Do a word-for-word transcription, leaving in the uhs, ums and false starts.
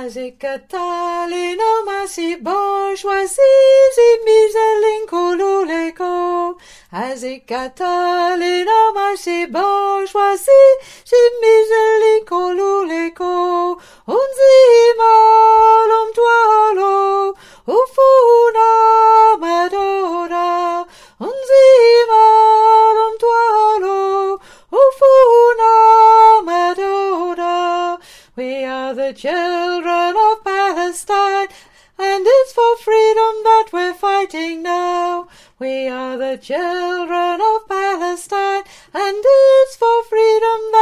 Catalina masi bourgeoisie, si miselin koluleko. Catalina masi bourgeoisie, si miselin koluleko. Unzima lom tualo, ufuna madora. Unzima lom tualo, ufuna madora. We are the children of Palestine, and it's for freedom that we're fighting now. We are the children of Palestine, and it's for freedom